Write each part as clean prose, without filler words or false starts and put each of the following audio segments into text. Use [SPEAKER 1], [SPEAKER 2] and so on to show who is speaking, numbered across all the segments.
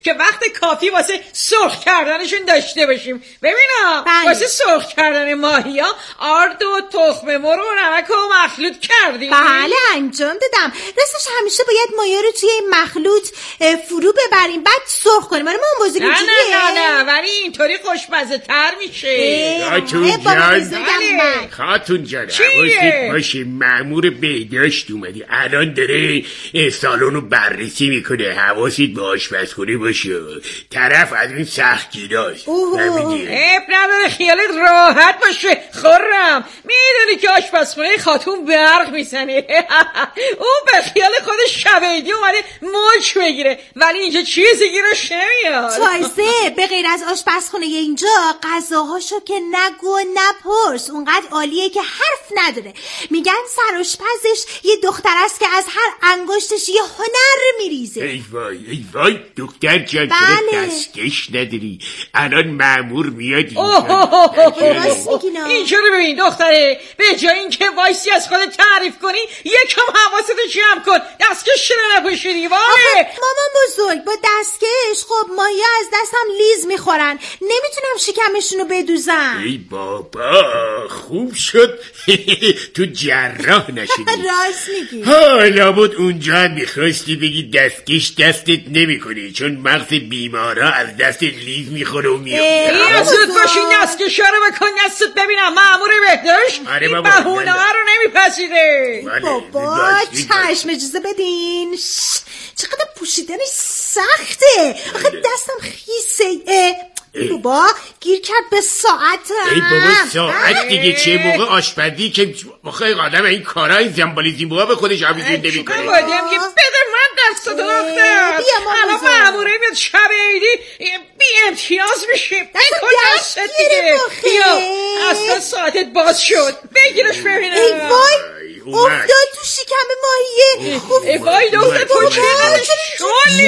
[SPEAKER 1] که وقت کافی واسه سرخ کردنشون داشته باشیم. ببینم واسه سرخ کردن ماهیا آرد و تخم مرغ و نمک و مخلوط کردیم.
[SPEAKER 2] بله انجام دادم. راستش همیشه باید ماهیا رو توی این مخلوط فرو ببریم بعد سرخ کنیم. ما اون بزرگی
[SPEAKER 1] نه ولی اینطوری خوشمزه تر میشه.
[SPEAKER 3] خاتون جان حواست باشه مأمور بهداشت اومدی الان داره سالن رو بررسی میکنه. حواست به آشپزخونه باشه. طرف از این سختگیراست.
[SPEAKER 1] اب نداره خیالت راحت باشه خورم. میدونی که آشپزخونه خاتون برق میزنه. اون به خیال خودش شبیدی اومده مچ بگیره ولی اینجا چیزی گیرش نمیاد.
[SPEAKER 2] تازه به غیر از آشپزخونه اینجا غذاهاشو که نگو نپرس اونقدر عالیه که حرف نداره. میگن سرآشپزش یه دختر است که از هر انگشتش یه هنر میریزه.
[SPEAKER 3] ای وای دختر جان
[SPEAKER 2] بله.
[SPEAKER 3] دستکش نداری. الان مأمور میاد
[SPEAKER 1] اینجا رو ببین دختره. به جای اینکه وایسی از خودت تعریف کنی یکم حواستو جمع کن. دستکش رو نپوشی دیوانه.
[SPEAKER 2] مامان بزرگ با دستکش خب ماهیا از دستم لیز میخورن. نمیتونم شکمشونو بدوزم.
[SPEAKER 3] ای بابا خوب شد تو جراح نشدی.
[SPEAKER 2] راست میگی.
[SPEAKER 3] حالا بود اونجا هم میخواستی بگی دستکش دستت نمیکنی چون مغز بیمارا از دست لیز میخوره و میاد.
[SPEAKER 1] زود باشین دستکش رو بکن دستت ببینم مأمور بهداشت این بهونه رو نمیپذیره.
[SPEAKER 2] بابا چشم اجازه بدین. چقدر پوشیدنش سخته. آخه دستم خیسه. بابا گیر کرد به ساعتم.
[SPEAKER 3] ای بابا ساعت دیگه چه موقع آشپزی که آخه آدم این کارهای زنبالی زیمبوها به خودش آویزون نمیکنه.
[SPEAKER 1] بودیم که بده من دستت دختر. الان مأموره میاد شب عیدی بی امتیاز میشیم. بکن دستت دیگه. بیا اصلا ساعتت باز شد. بگیرش ببینم.
[SPEAKER 2] ای وای افتاد تو شکم ماهیه.
[SPEAKER 1] ای وای دختر تو چقدر شلی.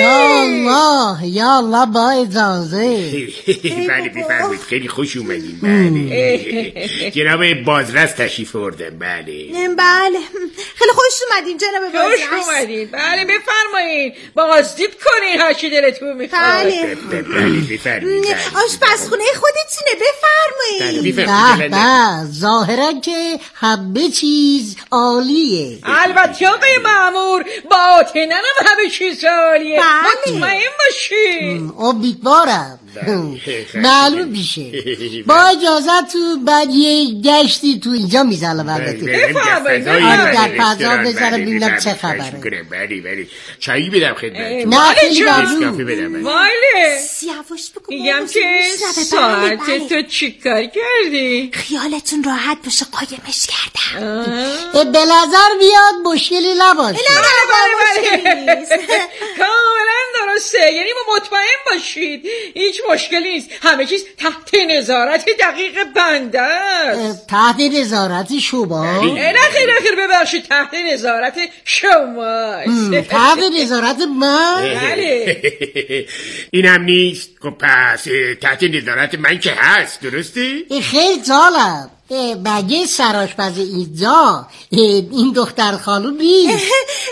[SPEAKER 4] یا الله با اجازه.
[SPEAKER 3] بله بفرمایید خیلی خوش اومدین. بله جناب بازرس تشریف آوردن. بله
[SPEAKER 2] خیلی خوش اومدین جناب بازرس.
[SPEAKER 1] خوش اومدین. بله بفرمایید بازدید کنین هر چی دلتون میخواد.
[SPEAKER 3] بله بفرمایید.
[SPEAKER 2] آشپزخونه خودتونه بفرمایید.
[SPEAKER 4] به ظاهرا که همه چیز عالیه.
[SPEAKER 1] البته آقای مأمور باطنن هم همه چیز عالیه. مطمئن باشین.
[SPEAKER 4] امیدوارم معلوم میشه. با اجازه تو بعد یه گشتی تو اینجا میزنم. البته در فضا بذارم ببینم چه خبره.
[SPEAKER 3] بله چایی بدم خدمت.
[SPEAKER 4] نه خیلی ممنون.
[SPEAKER 1] واله
[SPEAKER 2] سیاوش بگو
[SPEAKER 1] میگم که ساعت تو چی کار کردی؟
[SPEAKER 2] خیالتون راحت باشه قایمش کردم.
[SPEAKER 4] به نظر بیاد مشکلی نباشه.
[SPEAKER 1] کاملا درسته. یعنی ما مطمئن باشید هیچ مشکلی نیست. همه چیز تحت نظارت دقیق بنده است.
[SPEAKER 4] تحت نظارت شما؟
[SPEAKER 1] نخیر ببخشید تحت نظارت شماست.
[SPEAKER 4] تحت نظارت من؟
[SPEAKER 1] بله.
[SPEAKER 3] این هم نیست. پس تحت نظارت من که هست درسته؟
[SPEAKER 4] خیلی جالب. مگه سرآشپز اینجا این دختر خانوم نیست؟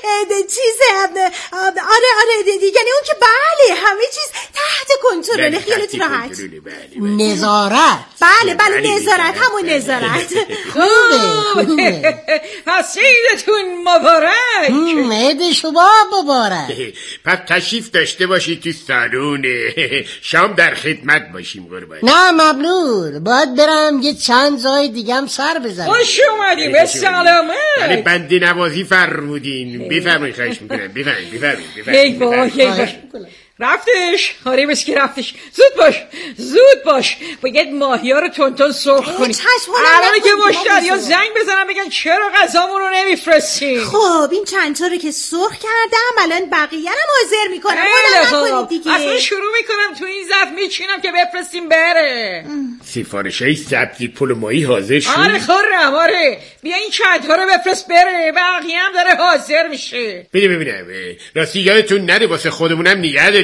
[SPEAKER 2] آره یعنی اون که بله همه چیز تحت کنترل. خیالت راحت.
[SPEAKER 4] نظارت.
[SPEAKER 2] بله نظارت همون نظارت.
[SPEAKER 4] خوبه.
[SPEAKER 1] پس عیدتون مبارک.
[SPEAKER 4] عید شما مبارک.
[SPEAKER 3] پس تشریف داشته باشید تو سالن. شام در خدمت باشیم قربان.
[SPEAKER 4] نه ممنون. باید برم یه چند جای دیگه هم سر بزنم.
[SPEAKER 1] خوش اومدیم به سلامت.
[SPEAKER 3] ولی بنده نوازی فرمودین. بفرمایید خواهش میکنم. بفرمایید.
[SPEAKER 1] ای بابا رفتش. آره بس که رفتش. زود باش باید ماهیا رو تون سرخ کنی. الان که مشتریا زنگ بزنن بگن چرا غذامون رو نمیفرستین.
[SPEAKER 2] خب این چند تا رو که سرخ کردم الان بقیه رو حاضر میکنم.
[SPEAKER 1] اصلا شروع میکنم تو این ظرف میچینم که بفرستیم بره.
[SPEAKER 3] سفارشای سبزی پلو ماهی حاضر شد.
[SPEAKER 1] آره خورم. آره بیا این چند تا رو بفرست بره. بقیه هم داره حاضر میشه.
[SPEAKER 3] ببینم راستی یادتون نره واسه خودمونم نگه داریم.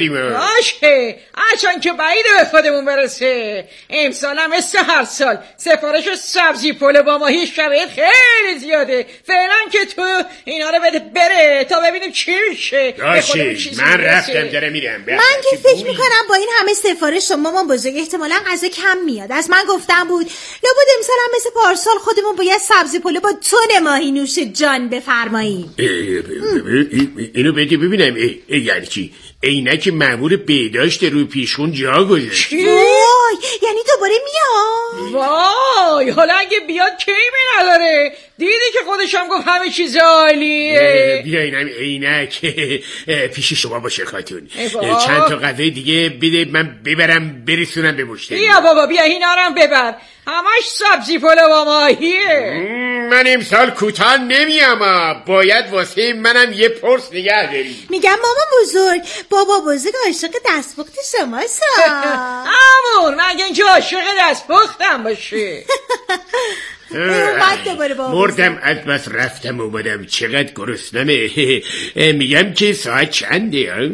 [SPEAKER 3] بخوریم.
[SPEAKER 1] باشه هرچند که بعید به خودمون برسه. امسال هم مثل هر سال سفارش سبزی پلو با ماهی شرایط خیلی زیاده. فعلا که تو اینا رو بده بره تا ببینیم چی میشه.
[SPEAKER 3] باشه من رفتم دارم میرم.
[SPEAKER 2] من که فکر میکنم با این همه سفارش مامان بزرگ احتمالا غذا کم میاد. از من گفتم بود لابد امسال هم مثل پارسال خودمون باید سبزی پلو با تن ماهی نوش جان بفرماییم.
[SPEAKER 3] اینو بده ببینم. یعنی چی؟ عینک مأمور بهداشت روی پیشخون جا گذاشت.
[SPEAKER 2] وای یعنی دوباره میاد؟
[SPEAKER 1] وای حالا اگه بیاد کی می نداره؟ دیدی که خودشم گفت همه چیز عالیه.
[SPEAKER 3] بیا اینم عینک پیش شما باشه خاتون. چند تا غذای دیگه بده من ببرم برسونم به مشتری.
[SPEAKER 1] بیا بابا بیا اینا رو هم ببر. همش سبزی پلو با ماهیه.
[SPEAKER 3] من امسال کوتاه نمیام. باید واسه منم یه پرس نگه داری.
[SPEAKER 2] میگم مامان بزرگ بابا بزرگ عاشق دستپخت شماست.
[SPEAKER 1] امور مگه اینکه عاشق دستپختم باشه.
[SPEAKER 3] مردم از بس رفتم اومدم. چقدر گرسنمه. میگم که ساعت چنده؟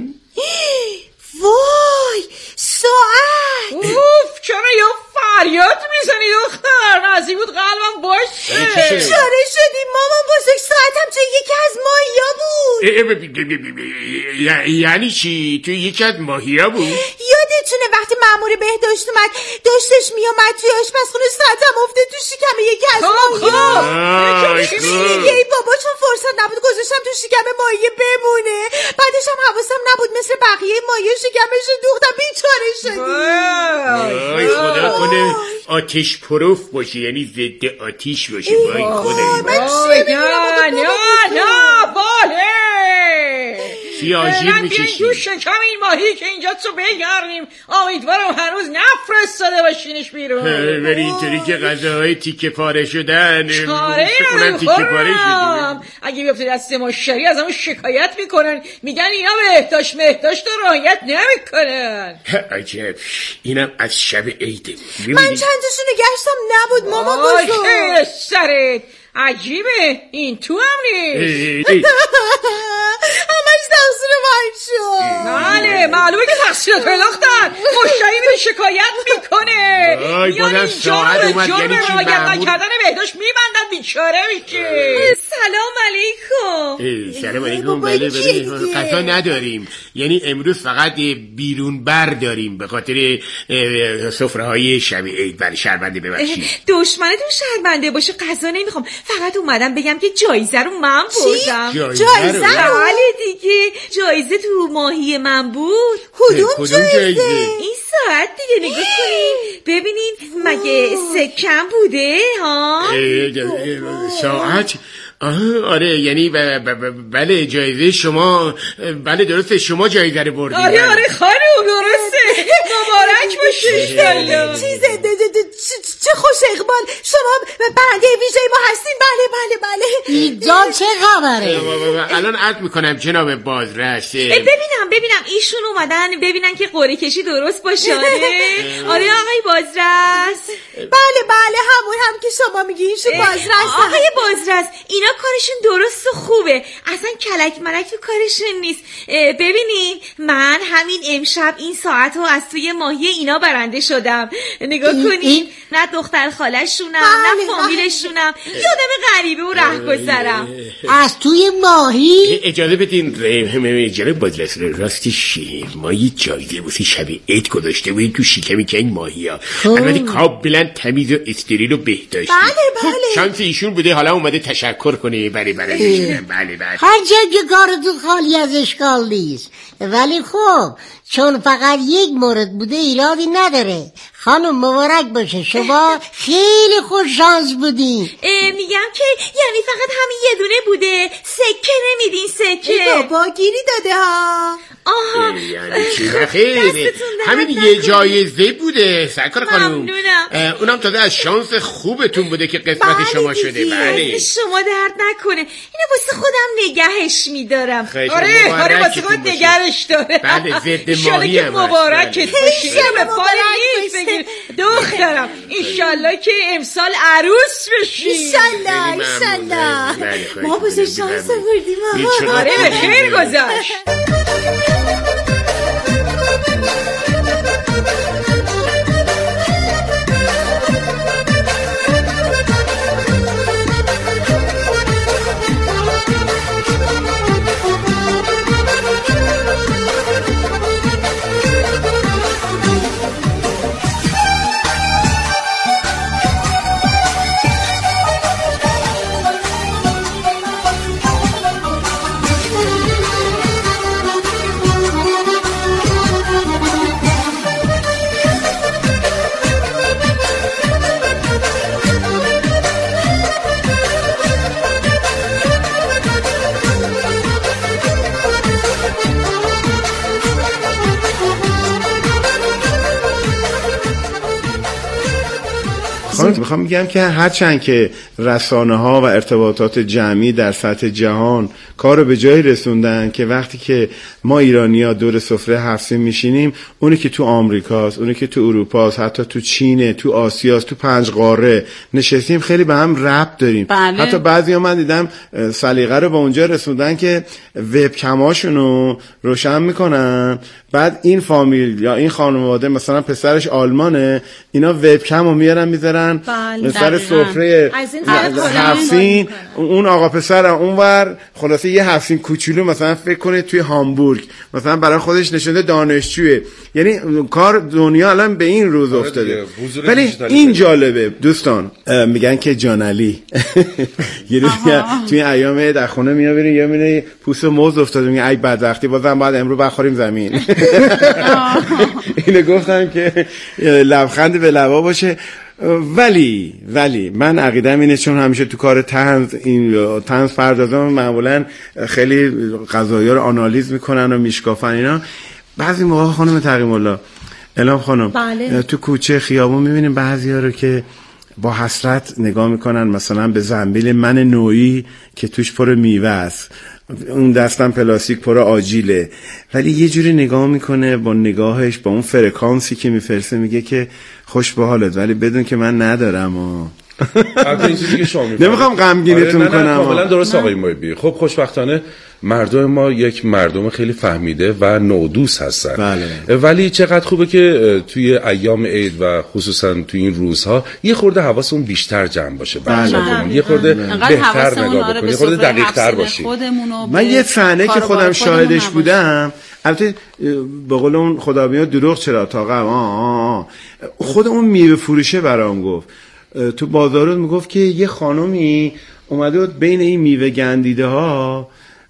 [SPEAKER 2] وای ساعت.
[SPEAKER 1] اوف چرا یا فریاد میزنی دختر؟ نزدیک بود قلبم باشه.
[SPEAKER 2] چاره شدی مامان بزرگ ساعتم توی یکی از ماهیا بود.
[SPEAKER 3] یعنی چی؟ توی یکی از ماهیا بود؟
[SPEAKER 2] یادتونه وقتی مأمور بهداشت اومد داشتش میامد توی آشپزخونه ساعتم افتاد تو شکم یکی از ماهیا. ای بابا چون فرصت نبود گذاشتم تو شکم ماهیه بمونه. بعدش هم حواسم نبود مثل بقیه ماهیا شکمش دوختم بیچاره شدی.
[SPEAKER 3] خدا کنه آتش پروف باشه یعنی ضد آتیش باشه. وای خدا
[SPEAKER 1] نه باله
[SPEAKER 3] سیاجیر میکشی
[SPEAKER 1] تو شکم این ماهی که اینجا تو بگردیم. امیدوارم هنوز نفرستاده باشینش بیرون.
[SPEAKER 3] ولی اینطوری که غذاهای تیکه پاره شدن
[SPEAKER 1] چاره
[SPEAKER 3] اونم تیکه پاره شدن.
[SPEAKER 1] اگه بیفته دست مشتری از همون شکایت میکنن میگن اینا بهداشت رو رعایت نمیکنن.
[SPEAKER 3] عجب اینم از شب عیده.
[SPEAKER 2] من چندشو نگشتم نبود ماما بزرگ.
[SPEAKER 1] سرت عجیبه این تو هم نیست.
[SPEAKER 2] همش تقصیر من شد.
[SPEAKER 1] بله معلومه که تقصیر تو دختر. مشتری میره شکایت میکنه.
[SPEAKER 3] یعنی اینجا رو
[SPEAKER 1] جرم رعایت نکردن بهداشت میبندن بیچاره میشه.
[SPEAKER 2] سلام علیکم.
[SPEAKER 3] سلام علیکم. بله غذا نداریم. یعنی امروز فقط بیرون بر داریم به خاطر سفره های شب عید. بله شرمنده ببخشید.
[SPEAKER 5] دشمنتون شرمنده باشه غذا نمیخوام. فقط اومدم بگم که جایزه رو من بردم.
[SPEAKER 2] جایزه؟
[SPEAKER 5] بله دیگه جایزه تو ماهی من بود.
[SPEAKER 2] کدوم جایزه؟
[SPEAKER 5] این ساعت دیگه نگاه کنین ببینین مگه سکم بوده ها؟
[SPEAKER 3] ساعت؟ آره یعنی بله جایزه شما. بله درسته شما جایزه رو بردید.
[SPEAKER 1] آره خانم درسته. مبارک باشه.
[SPEAKER 2] چه خوش اقبال. شما برنده ویژه ما هستین. بله
[SPEAKER 4] اینجا چه خبره؟
[SPEAKER 3] الان عرض میکنم جناب بازرس.
[SPEAKER 5] ببینم ایشون اومدن ببینن که قرعه کشی درست باشه. آره آقای بازرس.
[SPEAKER 2] بله همون هم که شما میگی ایشون بازرس.
[SPEAKER 5] آقای بازرس اینا کارشون درست و خوبه. اصلا کلک ملک تو کارشون نیست. ببینین من همین امشب این ساعت رو از توی ماهی اینا برنده شدم. نگاه کنین نه دختر خالشونم نه فامیلشونم. یادم غریبه و رهگذرم.
[SPEAKER 4] از توی ماهی؟
[SPEAKER 3] اجازه بدین جناب بازرس راستش ما یه جایزه واسه شب عید گذاشته بودیم تو شکمی که این ماهی ها. البته کاملا تمیز و استریل و بهداشتی.
[SPEAKER 2] بله
[SPEAKER 3] شانس ایشون بوده حالا اومده تشکر کنه. بله
[SPEAKER 4] هر جا کارتون خالی از اشکال نیست. ولی خب چون فقط یک مورد بوده ایرادی نداره. خانم مبارک باشه شما خیلی خوش شانس بودین.
[SPEAKER 5] میگم که یعنی فقط همین یه دونه بوده. سکه نمیدین سکه؟
[SPEAKER 2] بابا گیری داده ها.
[SPEAKER 5] آها
[SPEAKER 3] یعنی چی خیره همین یه جایزه بوده سرکار خانم.
[SPEAKER 5] ممنونم.
[SPEAKER 3] اونم تازه از شانس خوبتون بوده که قسمت شما شده. بله
[SPEAKER 5] شما درد نکنه اینو واسه خودم نگهش میدارم.
[SPEAKER 1] آره واسه خود نگهش داره.
[SPEAKER 3] بله ضد ماهی هم
[SPEAKER 1] مبارکت باشه. به پای نیست بگیر دخترم. انشالله که امسال عروس بشی.
[SPEAKER 2] انشالله. ما بزرگ شانس بردیم.
[SPEAKER 1] آره به خیر گذشت.
[SPEAKER 6] میخوام میگم که هرچند که رسانه ها و ارتباطات جمعی در سطح جهان کارو به جایی رسوندن که وقتی که ما ایرانی‌ها دور سفره حرفی میشینیم، اونی که تو آمریکاست، اونی که تو اروپاست، حتی تو چینه، تو آسیاست، تو 5 قاره نشستیم، خیلی به هم ربط داریم.
[SPEAKER 7] بله.
[SPEAKER 6] حتی بعضیا من دیدم سلیقه رو به اونجا رسوندن که وبکماشونو روشن میکنن، بعد این فامیل یا این خانواده مثلا پسرش آلمانه، اینا وبکم رو میارن میذارن سر سفره هفسین، اون آقا پسر اونور خلاصه یه هفسین کوچولو مثلا فکر کنه توی هامبورگ مثلا برای خودش نشونده دانشجوه. یعنی کار دنیا الان به این روز افتاده. ولی این جالبه دوستان، میگن که جانعلی یه روز توی ایام در خونه میابینه یا میبینه پوست موز افتاده، میگه ای بدبختی بازم باید امروز بخوریم زمین. اینو گفتم که لبخند به لبا باشه. ولی من عقیدم اینه، چون همیشه تو کار طنز پردازان معمولا خیلی قضایا رو آنالیز میکنن و میشکافن اینا. بعضی موقع خانم تقیم الله الهام خانم تو کوچه خیابون میبینیم بعضیا رو که با حسرت نگاه میکنن مثلا به زنبیل من نوعی که توش پر میوه است، اون دستم پلاستیک پر آجیله، ولی یه جوری نگاه میکنه با نگاهش، با اون فرکانسی که میفرسته، میگه که خوش به حالت ولی بدون که من ندارم.
[SPEAKER 8] البته این چیزی که شما میگید
[SPEAKER 6] نمیخوام غمگینتون کنم.
[SPEAKER 8] کاملا درست آقای محبی. خب خوشبختانه مردم ما یک مردم خیلی فهمیده و نودوس هستن.
[SPEAKER 6] بله.
[SPEAKER 8] ولی چقدر خوبه که توی ایام عید و خصوصا توی این روزها یه خورده حواسمون بیشتر جمع باشه.
[SPEAKER 6] بله.
[SPEAKER 8] یه خورده بهتر نگاه بکنیم، یه خورده دقیق‌تر باشیم.
[SPEAKER 6] من یه صحنه که خودم شاهدش بودم، البته به قول اون خدابیان دروغ چرا تا خود اون میوه فروشه برام گفت تو بازارون، میگفت که یه خانومی اومده بود بین این میوه گندیده ها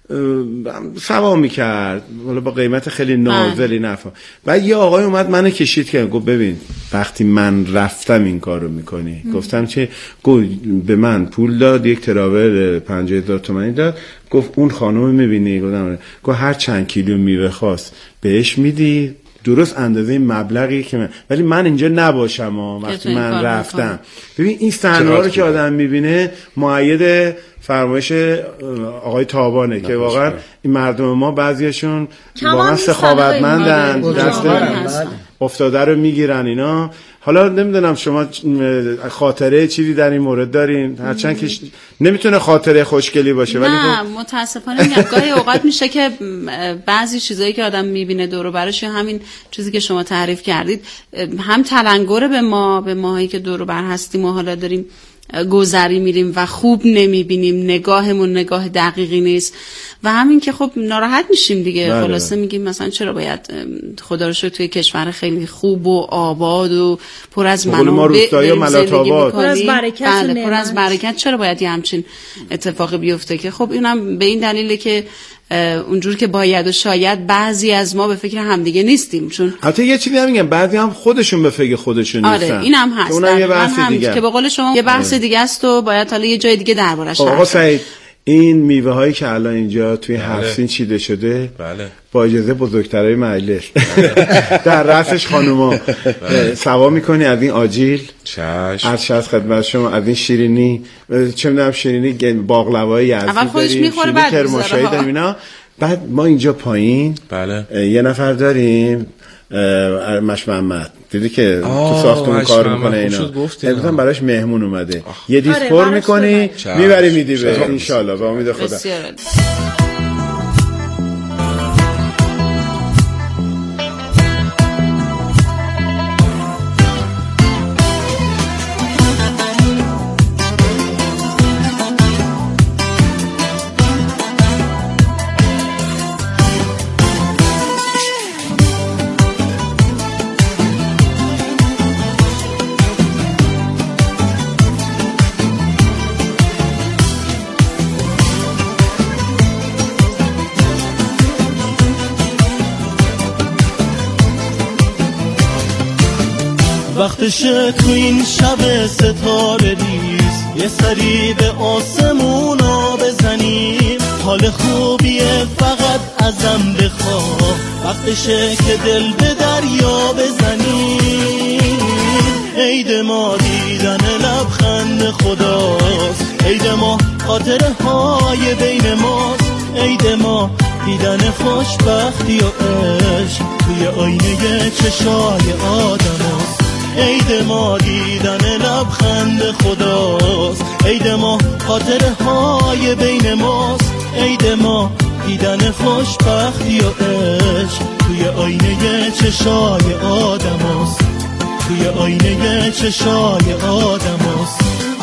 [SPEAKER 6] سوا میکرد، ولی با قیمت خیلی نازلی نفهم. بعد یه آقای اومد منو کشید که گفت ببین وقتی من رفتم این کارو میکنی. گفتم چه؟ گفت به من پول داد، یک تراول 50,000 تومانی داد، گفت اون خانوم میبینی؟ گفت هر چند کیلو میوه خواست بهش میدی درست اندازه مبلغی که ولی من اینجا نباشم وقتی من رفتم. ببین این صحنه‌ها رو که آدم میبینه مؤید فرمایش آقای تابانه که واقعا این مردم ما بعضیشون واقعا سخاوتمندن، دست افتاده رو میگیرن اینا. حالا نمیدونم شما خاطره چیزی در این مورد دارین؟ هرچند که نمیتونه خاطره خوشگلی باشه ولی
[SPEAKER 7] نه متاسفانه گاهی اوقات میشه که بعضی چیزایی که آدم میبینه دور و برش، همین چیزی که شما تعریف کردید، هم تلنگر به ماهایی که دور و بر هستیم و حالا داریم گذری میریم و خوب نمیبینیم، نگاهمون نگاه دقیقی نیست و همین که خب ناراحت میشیم دیگه. خلاصه میگیم مثلا چرا باید خدا رو شکر توی کشور خیلی خوب و آباد و پر از منابع زندگی میکنیم، پر از برکت، چرا باید یه همچین اتفاقی بیفته؟ که خب اینم به این دلیله که اونجور که باید و شاید بعضی از ما به فکر همدیگه نیستیم. چون
[SPEAKER 6] البته یه چیزی هم میگم بعضی هم خودشون به فکر خودشون نیستن.
[SPEAKER 7] آره اینم هست.
[SPEAKER 6] اونم یه بحث دیگه
[SPEAKER 7] که به قول شما یه بحث دیگه است و باید حالا یه جای دیگه دربارش حرف
[SPEAKER 6] آقا سعید، این میوه هایی که الان اینجا توی هفسین چیده شده با اجازه بزرگترهای محله در رأسش خانوما سوا میکنی از این آجیل، عرض از خدمت شما، از این شیرینی، چه میدونم شیرینی باقلوای یزدی داریم، شیرینی کرماشایی داریم اینا. بعد ما اینجا پایین یه نفر داریم مش محمد، دیدی که تو ساختمون کار میکنه اینا، امروز براش مهمون اومده، یه دیس پر میکنی میبری میدی به انشالله با امید خدا.
[SPEAKER 9] وقتشه تو این شب ستاره ریز یه سری به آسمونا بزنیم، حال خوبیه فقط ازم بخواه، وقتشه که دل به دریا بزنیم. عید ما دیدن لبخند خداست، عید ما خاطره های بین ماست، عید ما دیدن خوشبختی و عشق توی آینه چشای آدماست، عید ما دیدن لبخند خداست، عید ما خاطره های بین ماست، عید ما دیدن خوشبختی و عشق توی آینه چشای آدماست، توی آینه چشای آدماست.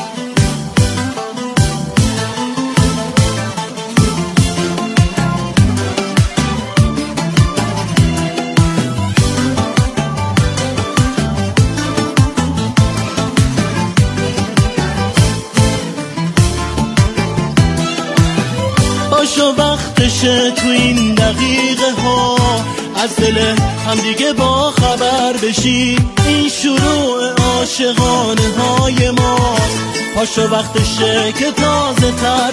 [SPEAKER 9] وقتشه تو این دقیقه ها از دل همدیگه با خبر بشی، این شروع عاشقانه های ماست، پاشو وقتشه که تازه تر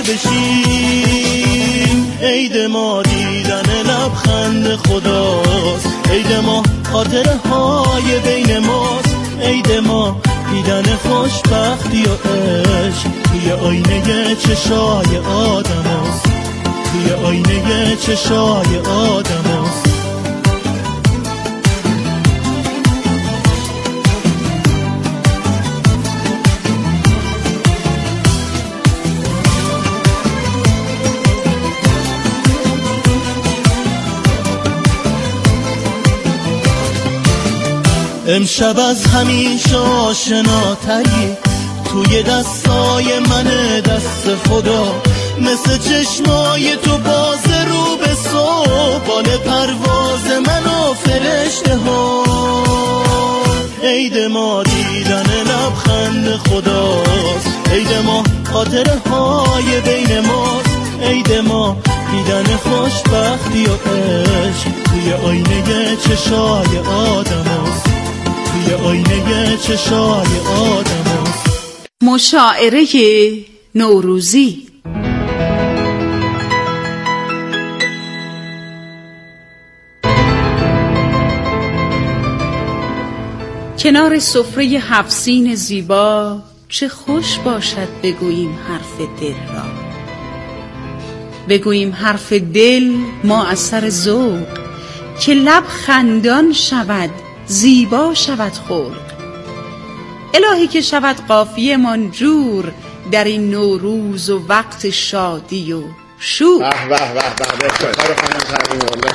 [SPEAKER 9] بشیم، عید ما دیدن لبخند خداست، عید ما خاطره های بین ماست، عید ما دیدن خوشبختی و عشق توی آینه چشای آدماست، توی آینه چشای آدماست. امشب از همیشه آشناتری توی دستای من دست خدا، مثل چشمای تو باز رو به صبح، بال پرواز من و فرشته ها، عید ما دیدن لبخند خداست، عید ما خاطره های بین ماست، عید ما دیدن خوشبختی و عشق توی آینه چشای آدماست، توی آینه چشای آدماست.
[SPEAKER 7] مشاعره نوروزی. کنار سفره 7 سین زیبا چه خوش باشد بگوییم حرف دل را، بگوییم حرف دل ما از سر ذوق، که لب خندان شود زیبا شود خلق، الهی که شود قافیه من جور در این نوروز و وقت شادی و شور.
[SPEAKER 6] به به به به افتخار خانم تقویم الله.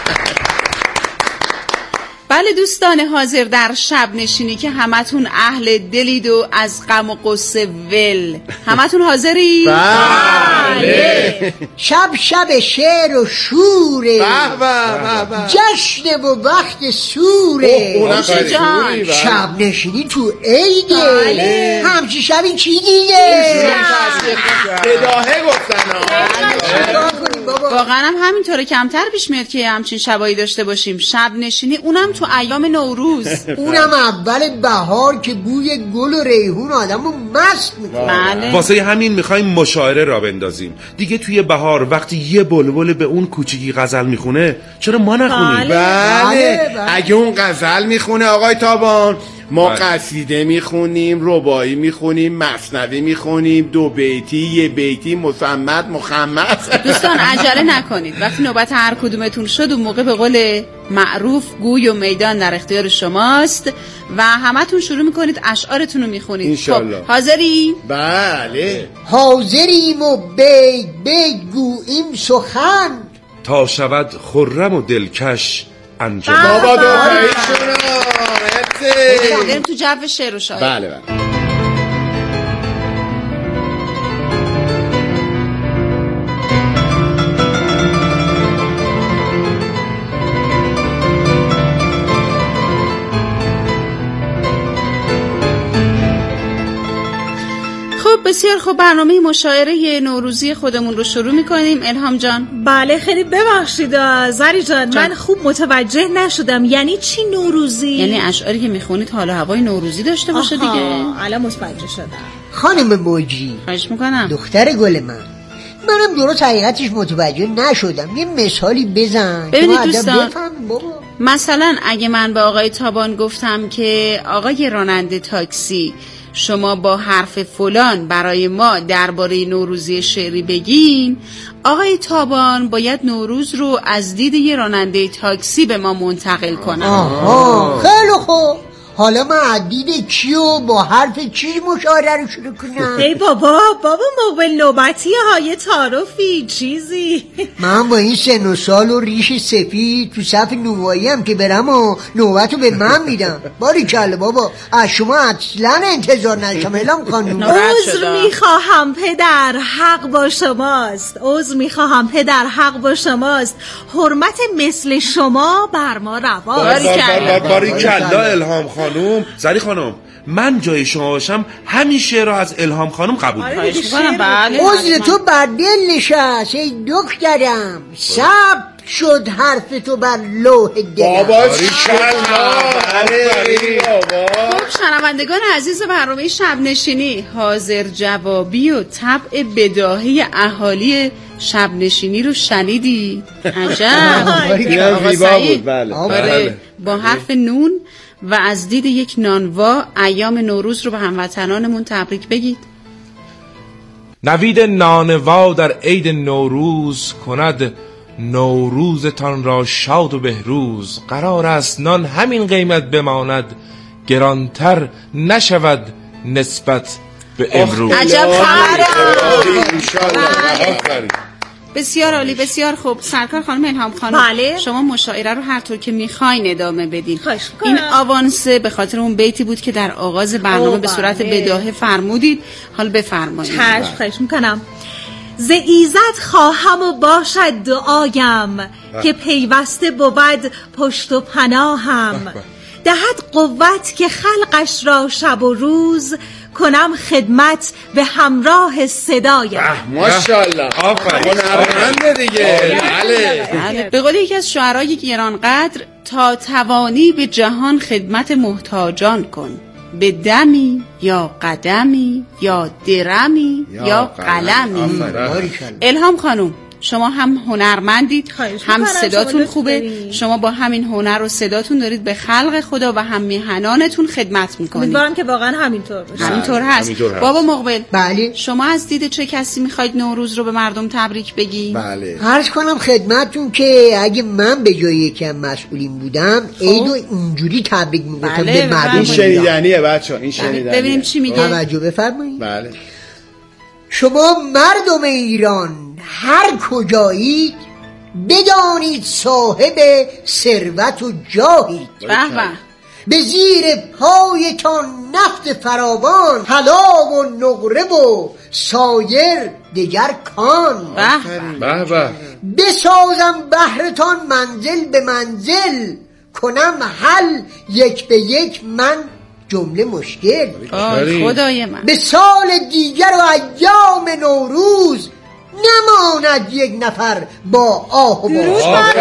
[SPEAKER 7] بله دوستان حاضر در شب نشینی که همتون اهل دلید و از غم و غصه ول، همتون حاضری؟
[SPEAKER 4] بله. شب شعر و شوره، جشن و وقت سوره، شب نشینی تو عیده، همچی شبی چی دیگه؟
[SPEAKER 6] بداهه گفتن.
[SPEAKER 7] واقعا هم همینطوره، کمتر پیش میاد که همچین شبایی داشته باشیم. شب نشینی اونم تو ایام نوروز،
[SPEAKER 4] اونم اول بهار که بوی گل و ریحون آدمو مست میکنه.
[SPEAKER 7] بله.
[SPEAKER 8] واسه همین میخوایم مشاعره را بندازیم دیگه. توی بهار وقتی یه بلبل به اون کوچیکی غزل میخونه چرا ما نخونیم؟
[SPEAKER 6] بله. اگه اون غزل میخونه آقای تابان، ما قصیده میخونیم، رباعی میخونیم، مثنوی میخونیم، 2 بیتی، 1 بیتی، مصمت، مخمس.
[SPEAKER 7] دوستان عجله نکنید، وقتی نوبت هر کدومتون شد اون موقع به قول معروف گوی و میدان در اختیار شماست و همتون شروع میکنید اشعارتون رو میخونید.
[SPEAKER 6] انشالله.
[SPEAKER 7] خب حاضری؟
[SPEAKER 6] بله
[SPEAKER 4] حاضریم و بگوییم سخن
[SPEAKER 8] تا شود خرم و دلکش انجام.
[SPEAKER 6] بابا دوباره
[SPEAKER 7] بریم تو جو شعر و شاعری.
[SPEAKER 6] بله بله.
[SPEAKER 7] بسیار خوب، برنامه مشاعره نوروزی خودمون رو شروع میکنیم. الهام جان.
[SPEAKER 5] بله خیلی ببخشید زری جان، من خوب متوجه نشدم یعنی چی نوروزی؟
[SPEAKER 7] یعنی اشعاری که میخونید حال هوای نوروزی داشته باشه دیگه.
[SPEAKER 5] الان متوجه شدم.
[SPEAKER 4] خانم موجی،
[SPEAKER 7] خواهش میکنم.
[SPEAKER 4] دختر گل منم درست حقیقتش متوجه نشدم، یه مثالی بزن.
[SPEAKER 7] ببینید دوستان، مثلا اگه من به آقای تابان گفتم که آقای راننده تاکسی شما با حرف فلان برای ما درباره نوروزی شعری بگین، آقای تابان باید نوروز رو از دید یه راننده تاکسی به ما منتقل کنن.
[SPEAKER 4] آها خیلی خوب. حالا من عدید کیو با حرف چی مشاعره رو شروع کنم؟
[SPEAKER 2] ای بابا موقع نوبتی های تعارفی چیزی.
[SPEAKER 4] من با این سن و سال و ریش سفید تو صف نوایی هم که برم و نوبتو به من میدم. باریکلا بابا، از شما اصلا انتظار نشم. اعلام خانم
[SPEAKER 2] عذر میخواهم پدر، حق با شماست. عذر میخواهم پدر، حق با شماست. حرمت مثل شما بر ما رواست.
[SPEAKER 8] باریکلا الهام خانم. زری خانم، من جای شما باشم همین شعر رو از الهام خانم قبول می‌کنم.
[SPEAKER 7] بله.
[SPEAKER 4] عذر تو بر دل نشست ای دخترم، ثبت شد حرف تو بر لوح دلم.
[SPEAKER 7] خب شنوندگان عزیز برنامه شب نشینی، حاضر جوابی و طبع بداهی اهالی شب نشینی رو شنیدید؟ عجب. آقا سعید
[SPEAKER 6] بله.
[SPEAKER 7] با حرف نون و از دید یک نانوا ایام نوروز رو به هموطنانمون تبریک بگید.
[SPEAKER 8] نوید نانوا در عید نوروز کند نوروزتان را شاد و بهروز. قرار است نان همین قیمت بماند، گرانتر نشود نسبت به امروز.
[SPEAKER 7] عجب خبره. بسیار عالی، بسیار خوب. سرکار خانم الهام خانم،
[SPEAKER 2] بله؟
[SPEAKER 7] شما مشاعره رو هر طور که میخواین ادامه بدین. این آوانسه به خاطر اون بیتی بود که در آغاز برنامه به صورت بداهه فرمودید. حالا بفرمایید.
[SPEAKER 2] خواهش میکنم. ز ایزد خواهم و باشد دعایم، که پیوسته بود پشت و پناهم. دهد قوت که خلقش را شب و روز، کنم خدمت به همراه صدایم.
[SPEAKER 6] ماشاءالله. آفرین. هنرمنده دیگه.
[SPEAKER 7] بله. به قول یکی از شعرای گرانقدر، تا توانی به جهان خدمت محتاجان کن، به دمی یا قدمی یا درمی یا قلمی. الهام خانم، شما هم هنرمندید، هم صداتون خوبه. شما با همین هنر و صداتون دارید به خلق خدا و هم میهنانتون خدمت میکنید.
[SPEAKER 2] امیدوارم که واقعا همینطور باشه.
[SPEAKER 7] همینطور هست. بابا مقبل،
[SPEAKER 4] بله.
[SPEAKER 7] شما از دید چه کسی میخواید نوروز رو به مردم تبریک بگی؟
[SPEAKER 6] بله.
[SPEAKER 4] عرض کنم خدمتون که اگه من به جای یکم مسئولین بودم عیدو اینجوری تبریک میگفتم به مردم.
[SPEAKER 6] این شنیدنیه بچه، این شنیدنیه.
[SPEAKER 7] ببینیم چی میگه.
[SPEAKER 4] توجه بفرمایید.
[SPEAKER 6] بله.
[SPEAKER 4] شما مردم ایران هر کجایید، بدانید صاحب ثروت و جاهید. به زیر پایتان نفت فراوان، طلا و نقره و سایر دیگر کان. بسازم بهرتان منزل به منزل، کنم حل یک به یک من جمله مشکل.
[SPEAKER 7] خدای من.
[SPEAKER 4] به سال دیگر و ایام نوروز، نماند یک نفر با آه و باز.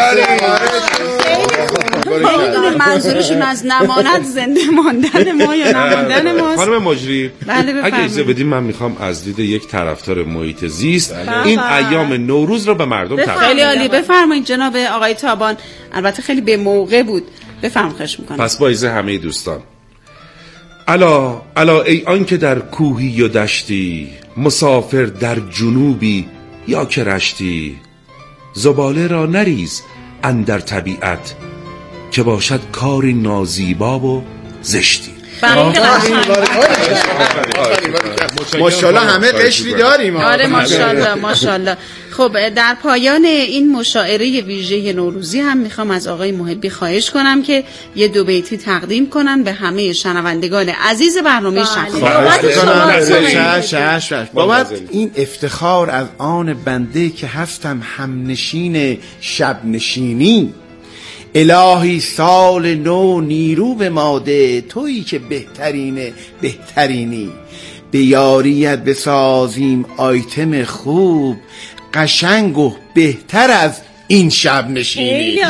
[SPEAKER 7] نمیدونم منظورشون از نماند زنده ماندن ما یا نماندن ماست.
[SPEAKER 8] خانم مجری،
[SPEAKER 7] بله
[SPEAKER 8] اگه اجازه بدیم من میخوام از دید یک طرفدار محیط زیست این ایام نوروز رو به مردم تبریک.
[SPEAKER 7] خیلی عالی، بفرمایید جناب آقای تابان. البته خیلی به موقع بود. بفرمایید، خواهش میکنم.
[SPEAKER 8] پس با اجازه همه دوستان، الا ای آن که در کوهی و دشتی، مسافر در جنوبی یا که رشتی، زباله را نریز اندر طبیعت، که باشد کاری نازیبا و زشتی.
[SPEAKER 6] ماشاءالله همه قشری داریم.
[SPEAKER 7] آره ماشاءالله. خب در پایان این مشاعره ویژه نوروزی هم میخوام از آقای محبی خواهش کنم که یه دو بیتی تقدیم کنن به همه شنوندگان عزیز برنامه شب.
[SPEAKER 6] بابت این افتخار از آن بنده که هستم همنشین شب نشینی. الهی سال نو نیرو به ماده، تویی که بهترینی. به یاریت بسازیم آیتم خوب، قشنگ و بهتر از این شب نشینی.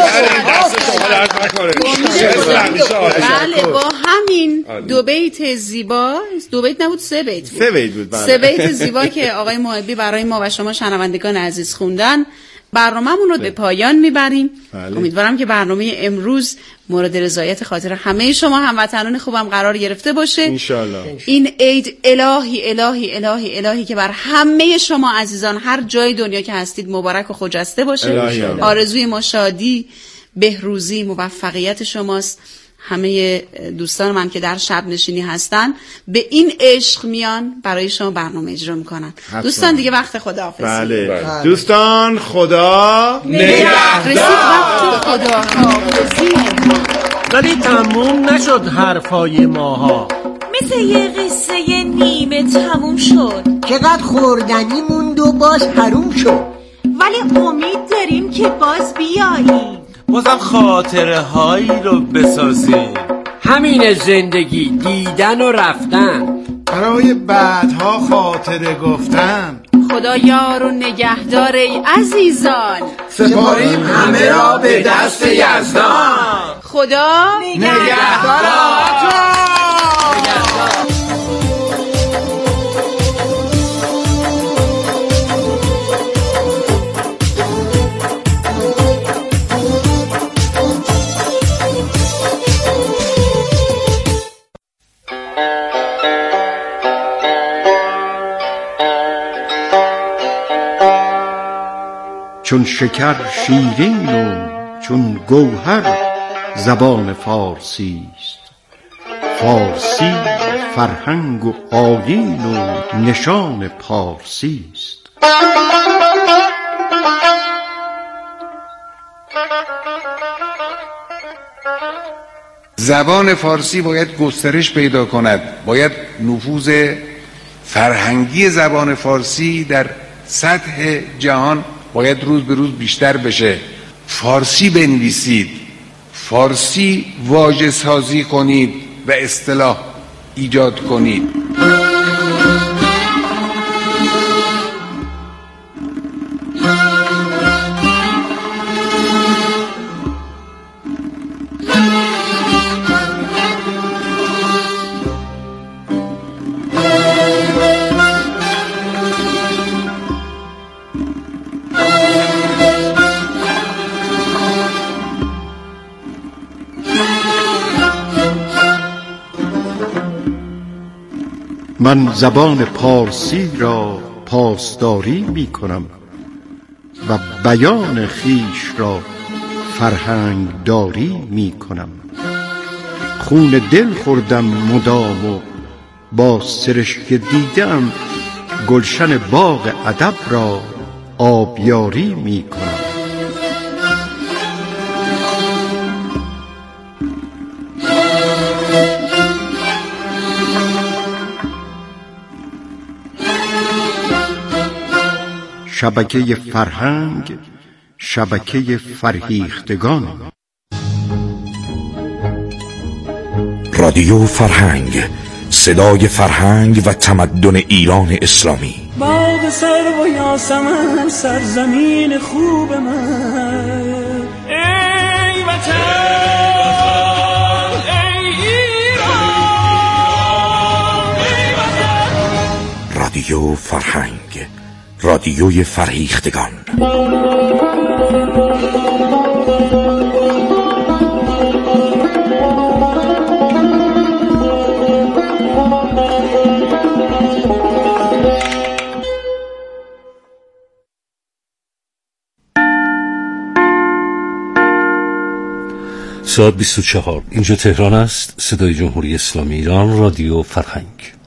[SPEAKER 7] بله، با همین دو بیت زیبا، دو بیت نبود، سه بیت بود.
[SPEAKER 6] سه بیت بود.
[SPEAKER 7] سه بیت زیبا که آقای محبی برای ما و شما شنوندگان عزیز خوندن، برنامه‌مون رو به پایان میبریم.
[SPEAKER 6] بله.
[SPEAKER 7] امیدوارم که برنامه امروز مورد رضایت خاطر همه شما هموطنان خوبم قرار گرفته باشه.
[SPEAKER 6] انشالله.
[SPEAKER 7] این عید الهی الهی الهی الهی که بر همه شما عزیزان هر جای دنیا که هستید مبارک و خجسته باشه. آرزوی ما شادی، بهروزی، موفقیت شماست. همه دوستان من که در شب نشینی هستن به این عشق میان برای شما برنامه اجرا میکنن. دوستان دیگه وقت خداحافظی.
[SPEAKER 6] بله. دوستان خدا
[SPEAKER 7] نگهدار. رسید وقت خداحافظی.
[SPEAKER 9] ولی تموم نشد حرفای ماها،
[SPEAKER 5] مثل یه قصه نیمه تموم شد.
[SPEAKER 4] چقدر خوردنی موند و باز حروم شد.
[SPEAKER 5] ولی امید داریم که باز بیاییم،
[SPEAKER 10] بازم خاطره هایی رو بسازیم.
[SPEAKER 3] همین زندگی، دیدن و رفتن،
[SPEAKER 6] برای بعدها خاطره گفتن.
[SPEAKER 7] خدا یار و نگهدار ای عزیزان،
[SPEAKER 3] سپاریم همه را به دست یزدان.
[SPEAKER 7] خدا
[SPEAKER 3] نگهدار.
[SPEAKER 11] چون شکر شیرین و چون گوهر زبان فارسی است. فارسی فرهنگ و آیین و نشان پارسی است.
[SPEAKER 12] زبان فارسی باید گسترش پیدا کند، باید نفوذ فرهنگی زبان فارسی در سطح جهان باید روز به روز بیشتر بشه. فارسی بنویسید، فارسی واژه سازی کنید و اصطلاح ایجاد کنید.
[SPEAKER 11] من زبان پارسی را پاسداری می کنم و بیان خیش را فرهنگ داری می کنم. خون دل خوردم مدام و با سرشک دیدم گلشن باغ ادب را آبیاری می کنم. شبکه فرهنگ، شبکه فرهیختگان.
[SPEAKER 8] رادیو فرهنگ، صدای فرهنگ و تمدن ایران اسلامی.
[SPEAKER 9] باغ سرو و یاسمن سرزمین خوب من، ای وطن ای ایران ای وطن.
[SPEAKER 8] رادیو فرهنگ، رادیوی فرهیختگان.
[SPEAKER 13] ساعت 24 اینجا تهران است. صدای جمهوری اسلامی ایران، رادیو فرهنگ.